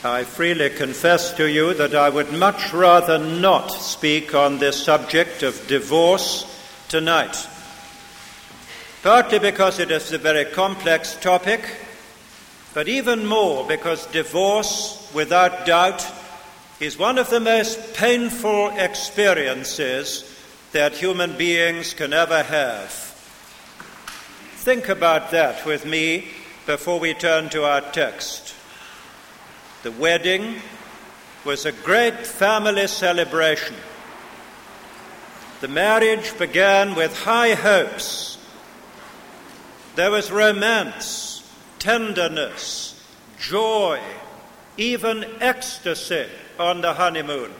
I freely confess to you that I would much rather not speak on this subject of divorce tonight, partly because it is a very complex topic, but even more because divorce, without doubt, is one of the most painful experiences that human beings can ever have. Think about that with me before we turn to our text. The wedding was a great family celebration. The marriage began with high hopes. There was romance, tenderness, joy, even ecstasy on the honeymoon.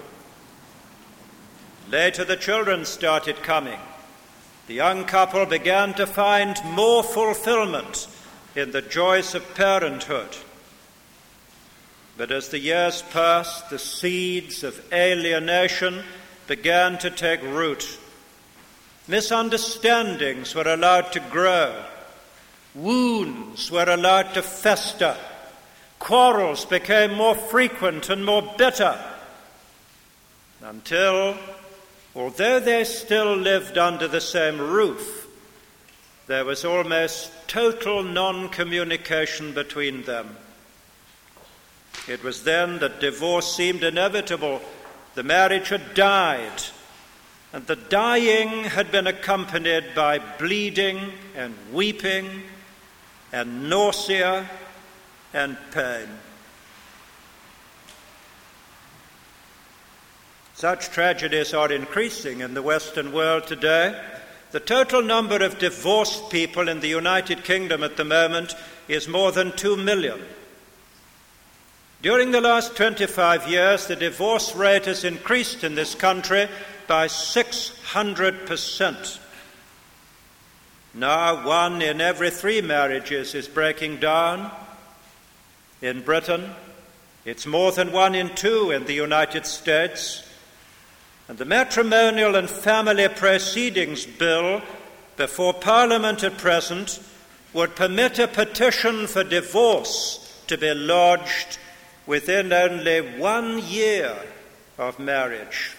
Later the children started coming. The young couple began to find more fulfillment in the joys of parenthood. But as the years passed, the seeds of alienation began to take root. Misunderstandings were allowed to grow. Wounds were allowed to fester. Quarrels became more frequent and more bitter, until, although they still lived under the same roof, there was almost total non-communication between them. It was then that divorce seemed inevitable. The marriage had died, and the dying had been accompanied by bleeding and weeping and nausea and pain. Such tragedies are increasing in the Western world today. The total number of divorced people in the United Kingdom at the moment is more than 2 million. During the last 25 years, the divorce rate has increased in this country by 600%. Now 1 in every 3 marriages is breaking down. In Britain, it's more than 1 in 2 in the United States. And the Matrimonial and Family Proceedings Bill before Parliament at present would permit a petition for divorce to be lodged within only 1 year of marriage.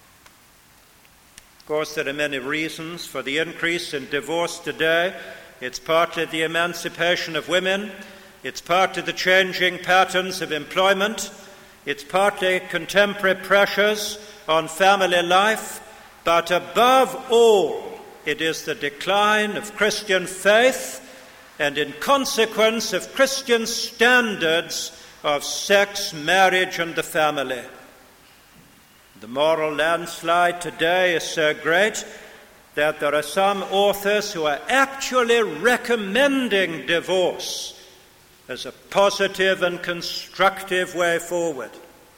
Of course, there are many reasons for the increase in divorce today. It's partly the emancipation of women. It's partly the changing patterns of employment. It's partly contemporary pressures on family life. But above all, it is the decline of Christian faith and, in consequence, of Christian standards of sex, marriage, and the family. The moral landslide today is so great that there are some authors who are actually recommending divorce as a positive and constructive way forward.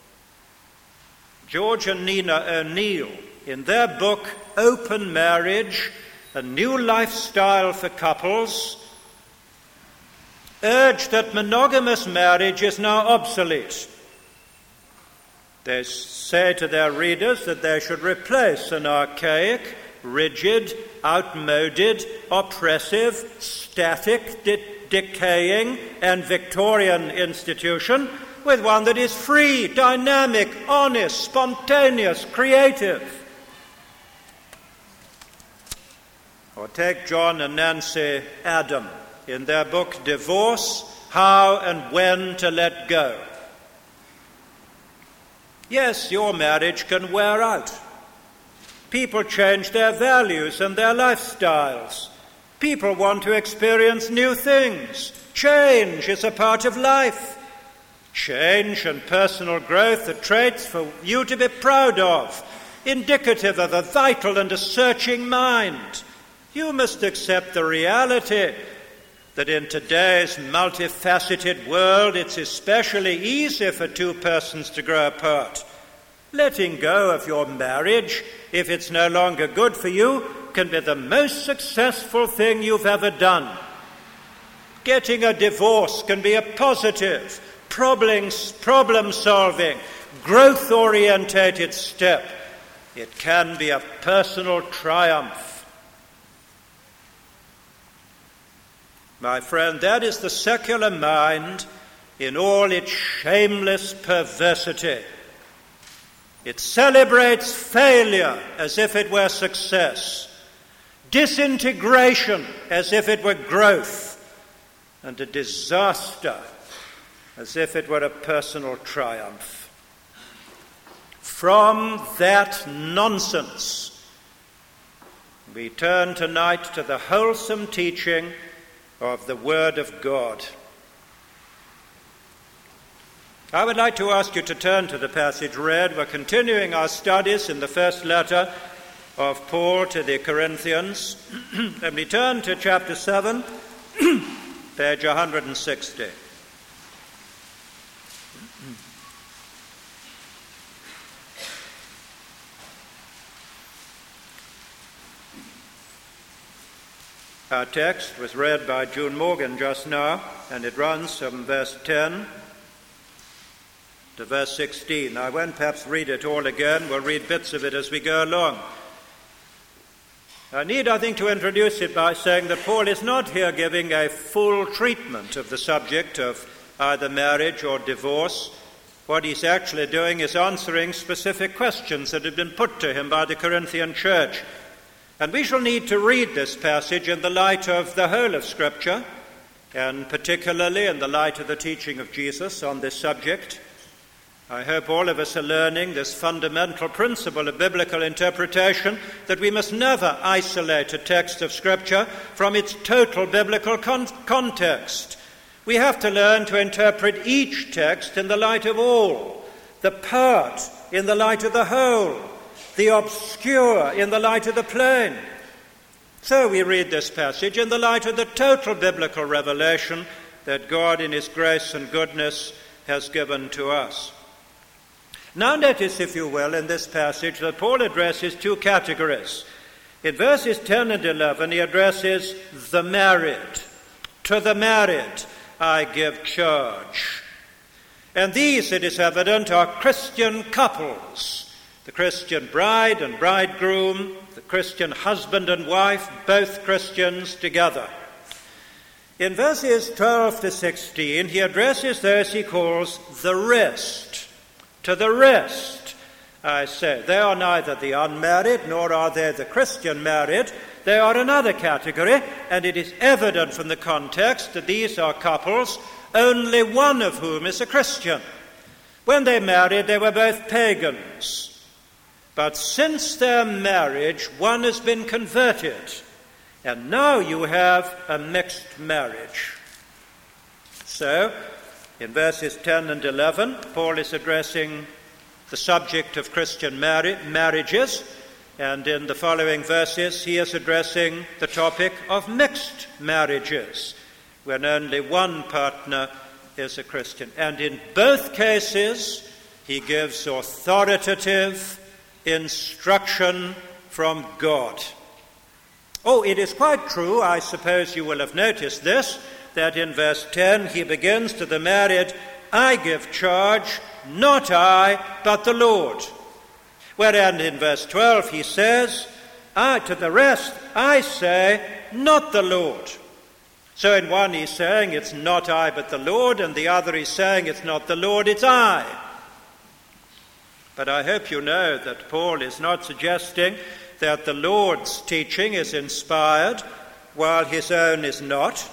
George and Nina O'Neill, in their book Open Marriage, A New Lifestyle for Couples, urge that monogamous marriage is now obsolete. They say to their readers that they should replace an archaic, rigid, outmoded, oppressive, static, decaying, and Victorian institution with one that is free, dynamic, honest, spontaneous, creative. Or take John and Nancy Adam in their book Divorce, How and When to Let Go. Yes, your marriage can wear out. People change their values and their lifestyles. People want to experience new things. Change is a part of life. Change and personal growth are traits for you to be proud of, indicative of a vital and a searching mind. You must accept the reality that in today's multifaceted world, it's especially easy for 2 persons to grow apart. Letting go of your marriage, if it's no longer good for you, can be the most successful thing you've ever done. Getting a divorce can be a positive, problem-solving, growth-orientated step. It can be a personal triumph. My friend, that is the secular mind in all its shameless perversity. It celebrates failure as if it were success, disintegration as if it were growth, and a disaster as if it were a personal triumph. From that nonsense, we turn tonight to the wholesome teaching of the Word of God. I would like to ask you to turn to the passage read. We're continuing our studies in the first letter of Paul to the Corinthians. And we turn to chapter 7, page 160. Our text was read by June Morgan just now, and it runs from verse 10 to verse 16. I won't perhaps read it all again. We'll read bits of it as we go along. I think, to introduce it by saying that Paul is not here giving a full treatment of the subject of either marriage or divorce. What he's actually doing is answering specific questions that have been put to him by the Corinthian church. And we shall need to read this passage in the light of the whole of Scripture, and particularly in the light of the teaching of Jesus on this subject. I hope all of us are learning this fundamental principle of biblical interpretation, that we must never isolate a text of Scripture from its total biblical context. We have to learn to interpret each text in the light of all, the part in the light of the whole, the obscure in the light of the plain. So we read this passage in the light of the total biblical revelation that God in His grace and goodness has given to us. Now notice, if you will, in this passage that Paul addresses two categories. In verses 10 and 11, he addresses the married. To the married I give charge. And these, it is evident, are Christian couples. The Christian bride and bridegroom, the Christian husband and wife, both Christians together. In verses 12 to 16, he addresses those he calls the rest. To the rest, I say, they are neither the unmarried nor are they the Christian married. They are another category, and it is evident from the context that these are couples, only one of whom is a Christian. When they married, they were both pagans. But since their marriage, one has been converted, and now you have a mixed marriage. So, in verses 10 and 11, Paul is addressing the subject of Christian marriages, and in the following verses he is addressing the topic of mixed marriages, when only one partner is a Christian. And in both cases, he gives authoritative instruction from God. Oh, it is quite true, I suppose you will have noticed this, that in verse 10 he begins, to the married, I give charge, not I, but the Lord. Whereas in verse 12 he says, to the rest I say, not the Lord. So in one he's saying it's not I, but the Lord, and the other he's saying it's not the Lord, it's I. But I hope you know that Paul is not suggesting that the Lord's teaching is inspired while his own is not.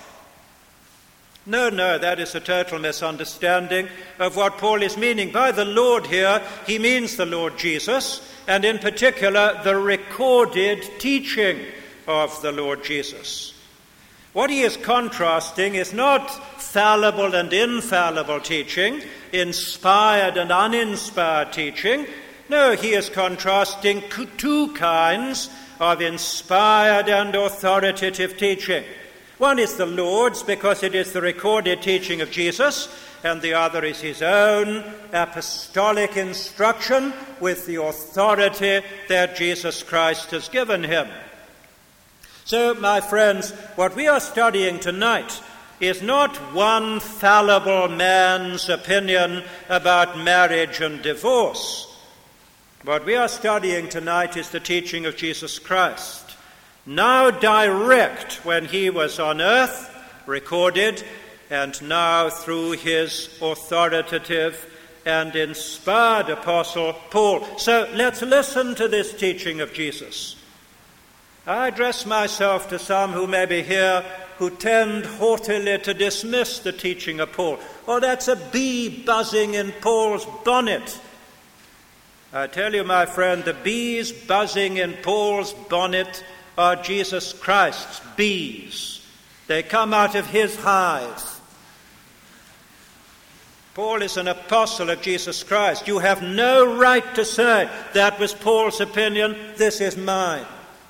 No, that is a total misunderstanding of what Paul is meaning. By the Lord here, he means the Lord Jesus, and in particular, the recorded teaching of the Lord Jesus. What he is contrasting is not fallible and infallible teaching, inspired and uninspired teaching. No, he is contrasting two kinds of inspired and authoritative teaching. One is the Lord's, because it is the recorded teaching of Jesus, and the other is his own apostolic instruction with the authority that Jesus Christ has given him. So, my friends, what we are studying tonight is not one fallible man's opinion about marriage and divorce. What we are studying tonight is the teaching of Jesus Christ, now direct when he was on earth, recorded, and now through his authoritative and inspired apostle, Paul. So let's listen to this teaching of Jesus. I address myself to some who may be here who tend haughtily to dismiss the teaching of Paul. Oh, that's a bee buzzing in Paul's bonnet. I tell you, my friend, the bees buzzing in Paul's bonnet are Jesus Christ's bees. They come out of his hive. Paul is an apostle of Jesus Christ. You have no right to say, that was Paul's opinion, this is mine.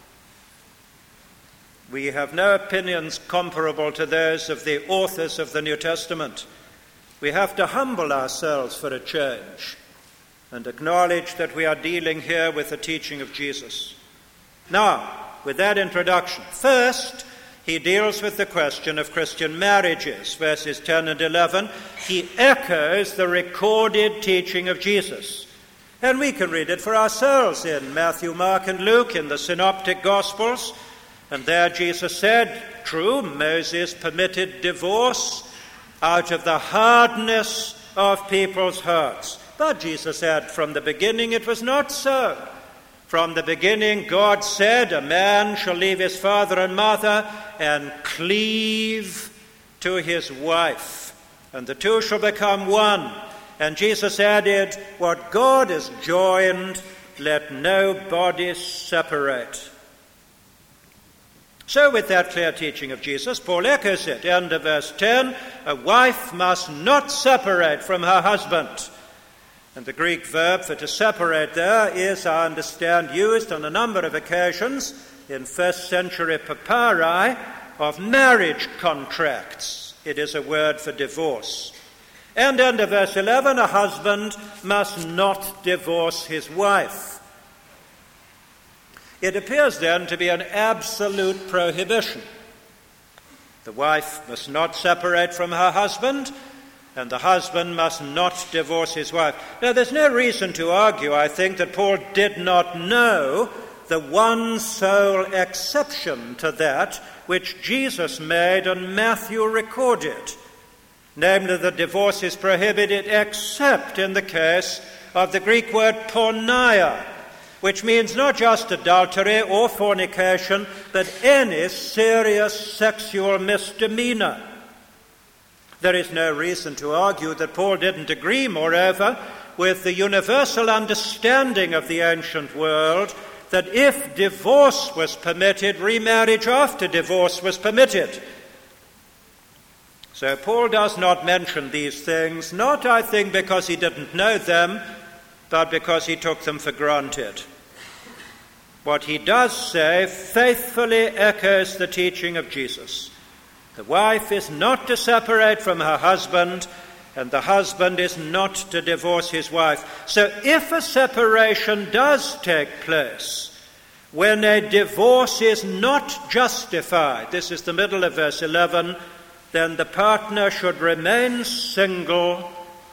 We have no opinions comparable to those of the authors of the New Testament. We have to humble ourselves for a change and acknowledge that we are dealing here with the teaching of Jesus. Now, with that introduction, first, he deals with the question of Christian marriages, verses 10 and 11. He echoes the recorded teaching of Jesus. And we can read it for ourselves in Matthew, Mark, and Luke, in the Synoptic Gospels. And there Jesus said, true, Moses permitted divorce out of the hardness of people's hearts. But Jesus said, from the beginning it was not so. From the beginning God said, a man shall leave his father and mother and cleave to his wife, and the two shall become one. And Jesus added, what God has joined, let no body separate. So with that clear teaching of Jesus, Paul echoes it. End of verse 10, a wife must not separate from her husband. And the Greek verb for to separate there is, I understand, used on a number of occasions in first century papyri of marriage contracts. It is a word for divorce. And end of verse 11, a husband must not divorce his wife. It appears then to be an absolute prohibition. The wife must not separate from her husband, and the husband must not divorce his wife. Now, there's no reason to argue, I think, that Paul did not know the one sole exception to that which Jesus made and Matthew recorded. Namely, that divorce is prohibited except in the case of the Greek word porneia, which means not just adultery or fornication, but any serious sexual misdemeanor. There is no reason to argue that Paul didn't agree, moreover, with the universal understanding of the ancient world that if divorce was permitted, remarriage after divorce was permitted. So Paul does not mention these things, not, I think, because he didn't know them, but because he took them for granted. What he does say faithfully echoes the teaching of Jesus. The wife is not to separate from her husband, and the husband is not to divorce his wife. So if a separation does take place, when a divorce is not justified, this is the middle of verse 11, then the partner should remain single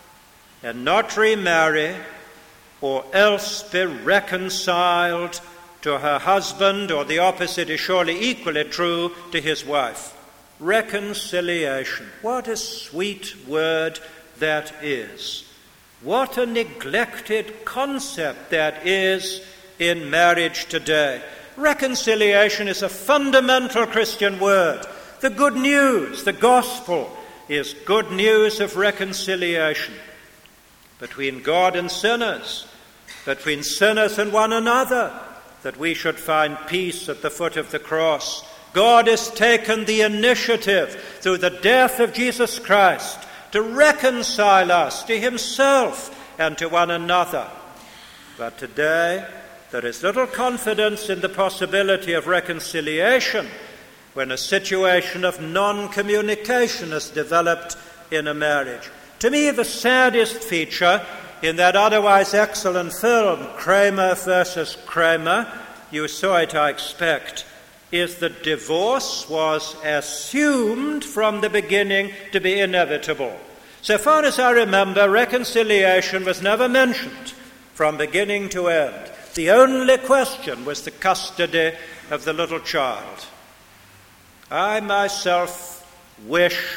and not remarry, or else be reconciled to her husband, or the opposite is surely equally true, to his wife. Reconciliation. What a sweet word that is. What a neglected concept that is in marriage today. Reconciliation is a fundamental Christian word. The good news, the gospel, is good news of reconciliation between God and sinners, between sinners and one another, that we should find peace at the foot of the cross. God has taken the initiative through the death of Jesus Christ to reconcile us to himself and to one another. But today, there is little confidence in the possibility of reconciliation when a situation of non-communication is developed in a marriage. To me, the saddest feature in that otherwise excellent film, Kramer versus Kramer, you saw it, I expect, is that divorce was assumed from the beginning to be inevitable. So far as I remember, reconciliation was never mentioned from beginning to end. The only question was the custody of the little child. I myself wish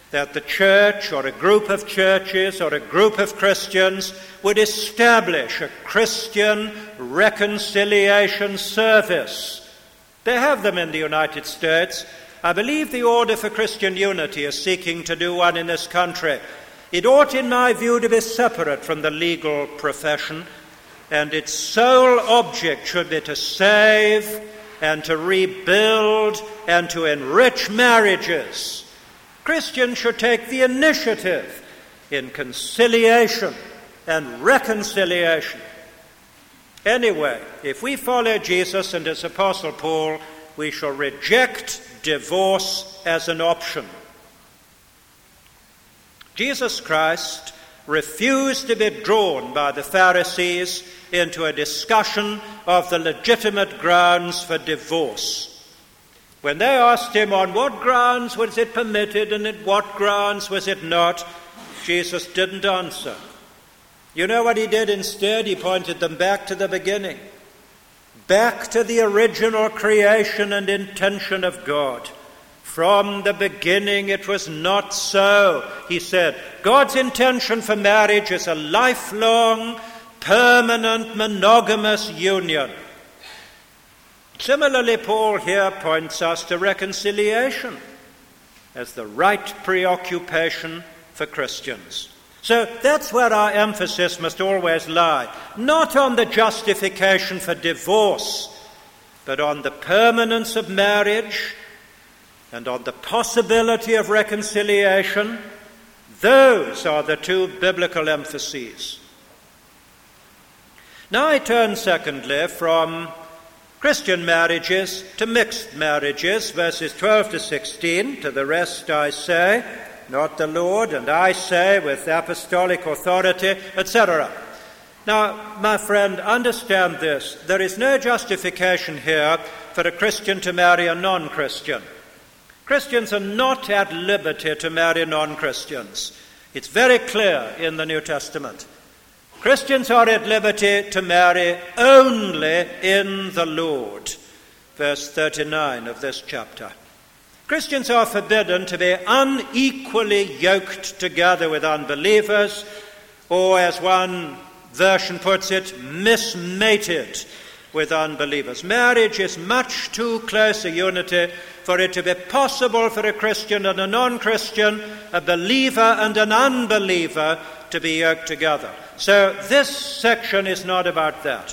that the church or a group of churches or a group of Christians would establish a Christian reconciliation service. They have them in the United States. I believe the Order for Christian Unity is seeking to do one in this country. It ought, in my view, to be separate from the legal profession, and its sole object should be to save and to rebuild and to enrich marriages. Christians should take the initiative in conciliation and reconciliation. Anyway, if we follow Jesus and his Apostle Paul, we shall reject divorce as an option. Jesus Christ refused to be drawn by the Pharisees into a discussion of the legitimate grounds for divorce. When they asked him on what grounds was it permitted and at what grounds was it not, Jesus didn't answer. You know what he did instead? He pointed them back to the beginning, back to the original creation and intention of God. From the beginning it was not so, he said. God's intention for marriage is a lifelong, permanent, monogamous union. Similarly, Paul here points us to reconciliation as the right preoccupation for Christians. So that's where our emphasis must always lie, not on the justification for divorce, but on the permanence of marriage and on the possibility of reconciliation. Those are the two biblical emphases. Now I turn secondly from Christian marriages to mixed marriages, verses 12 to 16. To the rest I say, not the Lord, and I say with apostolic authority, etc. Now, my friend, understand this. There is no justification here for a Christian to marry a non-Christian. Christians are not at liberty to marry non-Christians. It's very clear in the New Testament. Christians are at liberty to marry only in the Lord. Verse 39 of this chapter. Christians are forbidden to be unequally yoked together with unbelievers, or as one version puts it, mismated with unbelievers. Marriage is much too close a unity for it to be possible for a Christian and a non-Christian, a believer and an unbeliever to be yoked together. So this section is not about that.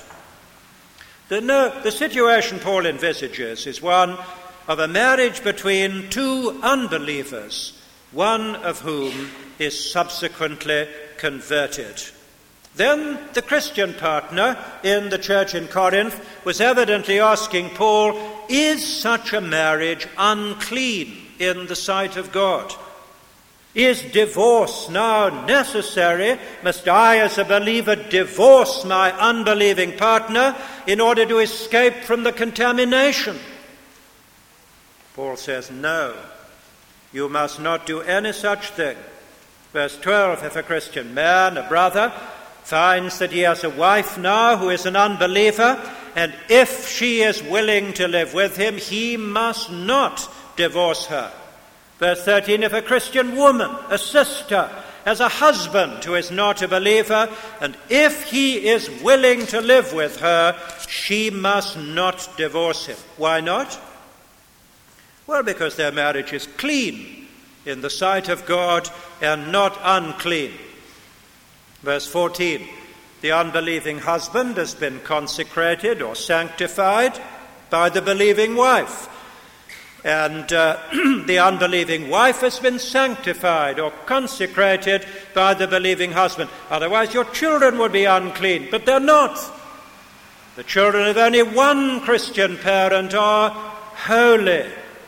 The situation Paul envisages is one of a marriage between two unbelievers, one of whom is subsequently converted. Then the Christian partner in the church in Corinth was evidently asking Paul, is such a marriage unclean in the sight of God? Is divorce now necessary? Must I, as a believer, divorce my unbelieving partner in order to escape from the contamination? Paul says, no, you must not do any such thing. Verse 12, if a Christian man, a brother, finds that he has a wife now who is an unbeliever, and if she is willing to live with him, he must not divorce her. Verse 13, if a Christian woman, a sister, has a husband who is not a believer, and if he is willing to live with her, she must not divorce him. Why not? Well, because their marriage is clean in the sight of God and not unclean. Verse 14, the unbelieving husband has been consecrated or sanctified by the believing wife. And the unbelieving wife has been sanctified or consecrated by the believing husband. Otherwise your children would be unclean, but they're not. The children of only one Christian parent are holy.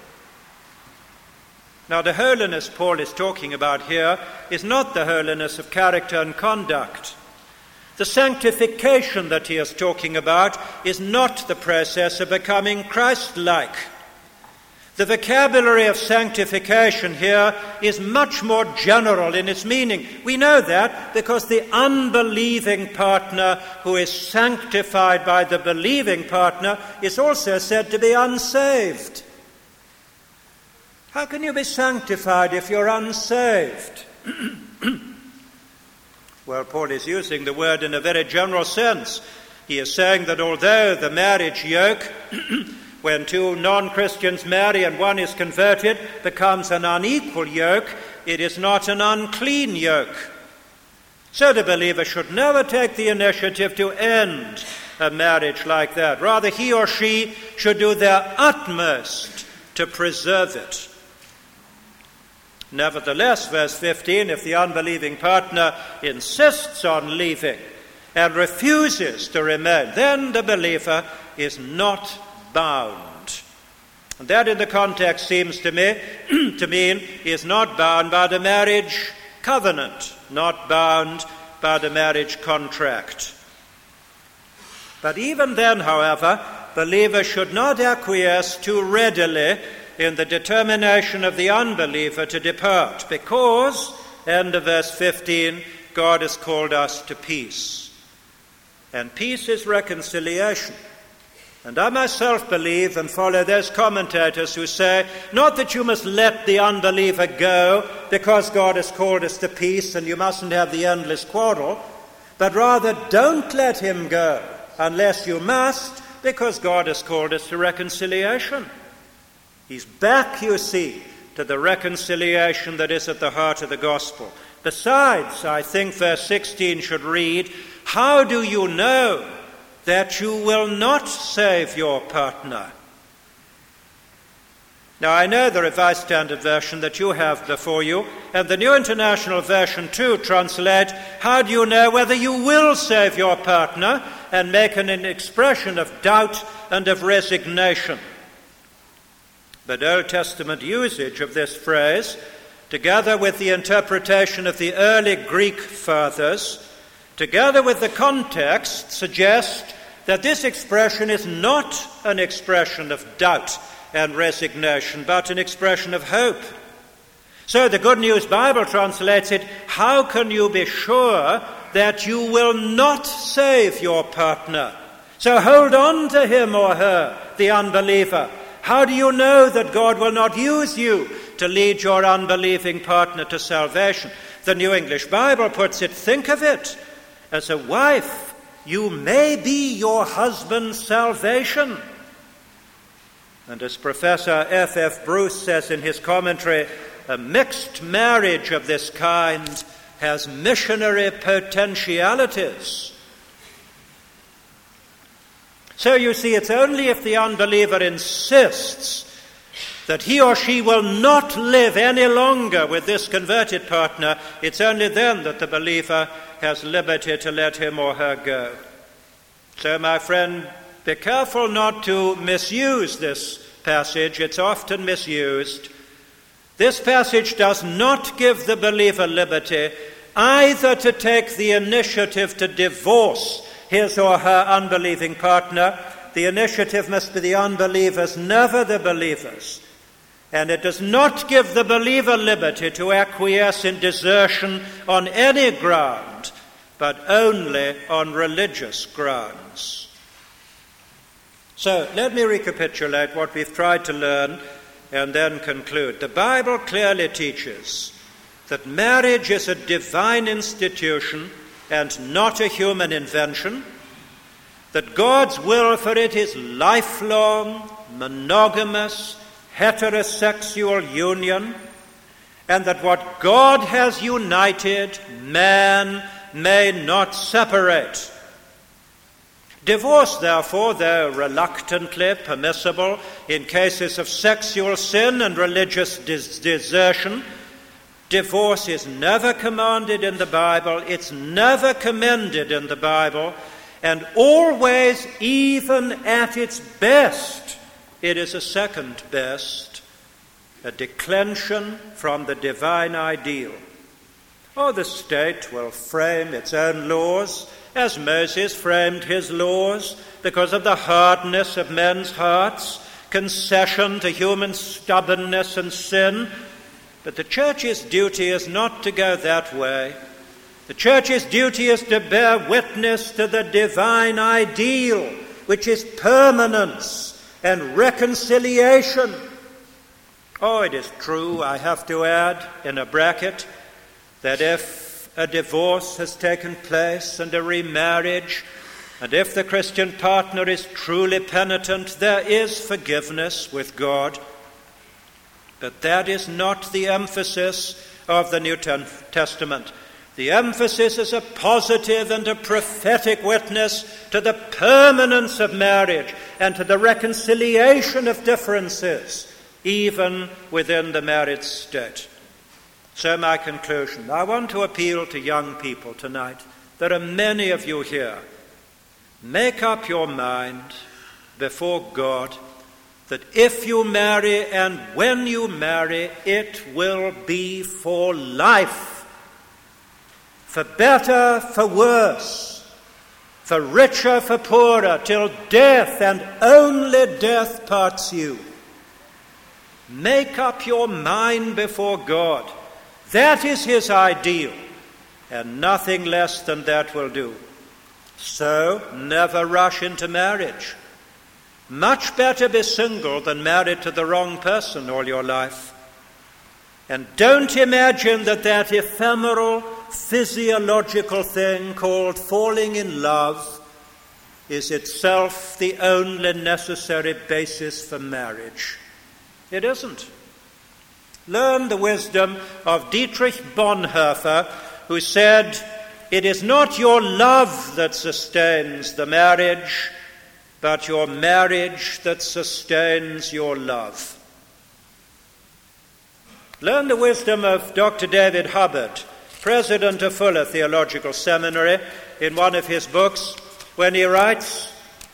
Now the holiness Paul is talking about here is not the holiness of character and conduct. The sanctification that he is talking about is not the process of becoming Christ-like. The vocabulary of sanctification here is much more general in its meaning. We know that because the unbelieving partner who is sanctified by the believing partner is also said to be unsaved. How can you be sanctified if you're unsaved? Well, Paul is using the word in a very general sense. He is saying that although the marriage yoke, when two non-Christians marry and one is converted, becomes an unequal yoke, it is not an unclean yoke. So the believer should never take the initiative to end a marriage like that. Rather, he or she should do their utmost to preserve it. Nevertheless, verse 15, if the unbelieving partner insists on leaving and refuses to remain, then the believer is not bound. And that in the context seems to me to mean is not bound by the marriage covenant, not bound by the marriage contract. But even then, however, believers should not acquiesce too readily in the determination of the unbeliever to depart, because, end of verse 15, God has called us to peace. And peace is reconciliation. And I myself believe and follow those commentators who say, not that you must let the unbeliever go because God has called us to peace and you mustn't have the endless quarrel, but rather don't let him go unless you must, because God has called us to reconciliation. He's back, you see, to the reconciliation that is at the heart of the gospel. Besides, I think verse 16 should read, how do you know that you will not save your partner? Now, I know the Revised Standard Version that you have before you, and the New International Version too translate, how do you know whether you will save your partner, and make an expression of doubt and of resignation. But Old Testament usage of this phrase, together with the interpretation of the early Greek fathers, together with the context, suggest that this expression is not an expression of doubt and resignation, but an expression of hope. So the Good News Bible translates it, how can you be sure that you will not save your partner? So hold on to him or her, the unbeliever. How do you know that God will not use you to lead your unbelieving partner to salvation? The New English Bible puts it, think of it, as a wife, you may be your husband's salvation. And as Professor F.F. Bruce says in his commentary, a mixed marriage of this kind has missionary potentialities. So you see, it's only if the unbeliever insists that he or she will not live any longer with this converted partner, it's only then that the believer has liberty to let him or her go. So, my friend, be careful not to misuse this passage. It's often misused. This passage does not give the believer liberty either to take the initiative to divorce his or her unbelieving partner. The initiative must be the unbeliever's, never the believer's. And it does not give the believer liberty to acquiesce in desertion on any ground, but only on religious grounds. So let me recapitulate what we've tried to learn and then conclude. The Bible clearly teaches that marriage is a divine institution and not a human invention, that God's will for it is lifelong, monogamous, heterosexual union, and that what God has united, man may not separate. Divorce, therefore, though reluctantly permissible in cases of sexual sin and religious desertion, divorce is never commanded in the Bible, it's never commended in the Bible, and always, even at its best, it is a second best, a declension from the divine ideal. Oh, the state will frame its own laws, as Moses framed his laws, because of the hardness of men's hearts, concession to human stubbornness and sin. But the church's duty is not to go that way. The church's duty is to bear witness to the divine ideal, which is permanence and reconciliation. Oh, it is true, I have to add in a bracket, that if a divorce has taken place and a remarriage, and if the Christian partner is truly penitent, there is forgiveness with God. But that is not the emphasis of the New Testament. The emphasis is a positive and a prophetic witness to the permanence of marriage and to the reconciliation of differences, even within the married state. So my conclusion, I want to appeal to young people tonight. There are many of you here. Make up your mind before God that if you marry and when you marry, it will be for life. For better, for worse, for richer, for poorer, till death and only death parts you. Make up your mind before God. That is his ideal, and nothing less than that will do. So, never rush into marriage. Much better be single than married to the wrong person all your life. And don't imagine that ephemeral physiological thing called falling in love is itself the only necessary basis for marriage. It isn't. Learn the wisdom of Dietrich Bonhoeffer, who said, "It is not your love that sustains the marriage, but your marriage that sustains your love." Learn the wisdom of Dr. David Hubbard, president of Fuller Theological Seminary, in one of his books, when he writes,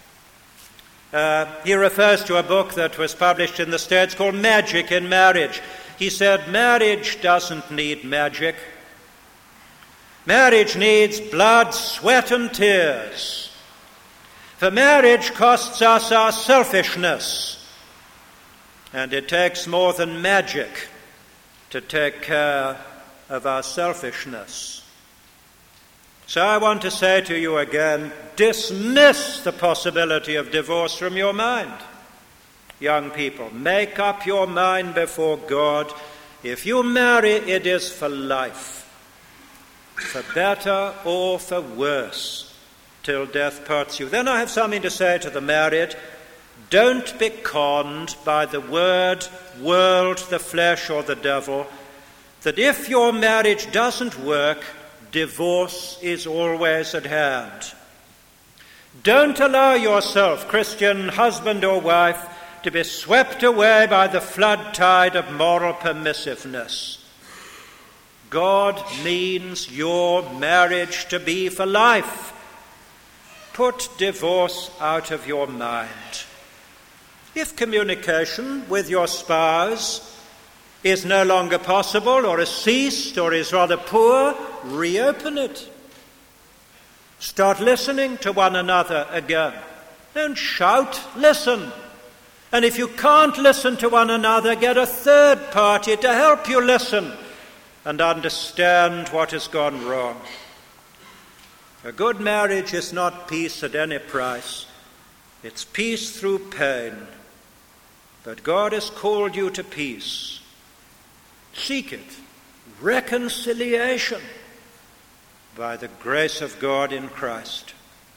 he refers to a book that was published in the States called Magic in Marriage. He said, marriage doesn't need magic. Marriage needs blood, sweat, and tears. For marriage costs us our selfishness, and it takes more than magic to take care of our selfishness. So I want to say to you again, dismiss the possibility of divorce from your mind. Young people, make up your mind before God. If you marry, it is for life, for better or for worse, till death parts you. Then I have something to say to the married. Don't be conned by the word, world, the flesh, or the devil, that if your marriage doesn't work, divorce is always at hand. Don't allow yourself, Christian husband or wife, to be swept away by the flood tide of moral permissiveness. God means your marriage to be for life. Put divorce out of your mind. If communication with your spouse is no longer possible, or has ceased, or is rather poor, reopen it. Start listening to one another again. Don't shout, listen. And if you can't listen to one another, get a third party to help you listen and understand what has gone wrong. A good marriage is not peace at any price. It's peace through pain. But God has called you to peace. Seek it. Reconciliation by the grace of God in Christ.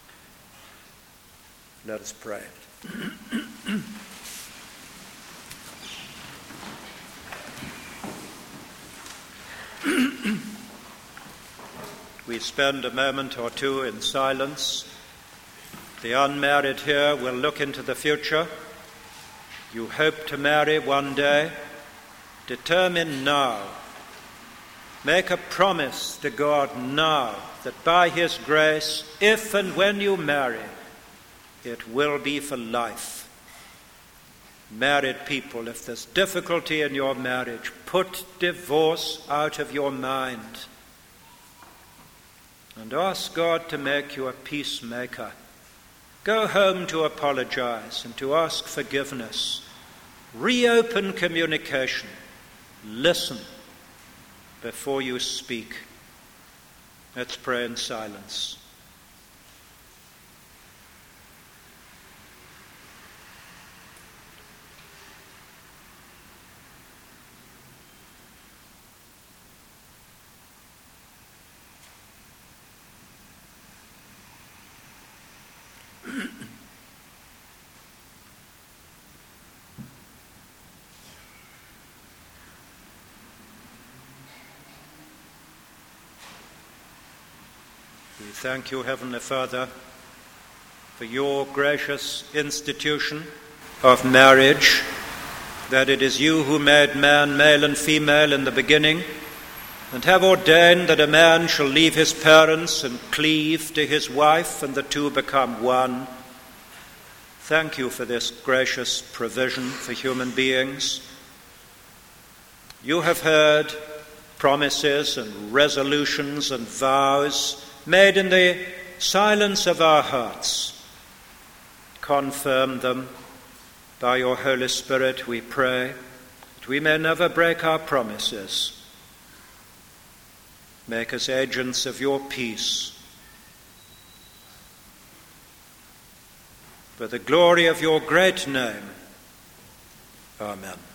Let us pray. We spend a moment or two in silence. The unmarried here will look into the future. You hope to marry one day. Determine now. Make a promise to God now that by His grace, if and when you marry, it will be for life. Married people, if there's difficulty in your marriage, put divorce out of your mind and ask God to make you a peacemaker. Go home to apologize and to ask forgiveness. Reopen communication. Listen before you speak. Let's pray in silence. We thank you, Heavenly Father, for your gracious institution of marriage, that it is you who made man male and female in the beginning, and have ordained that a man shall leave his parents and cleave to his wife, and the two become one. Thank you for this gracious provision for human beings. You have heard promises and resolutions and vows made in the silence of our hearts. Confirm them by your Holy Spirit, we pray, that we may never break our promises. Make us agents of your peace. For the glory of your great name. Amen.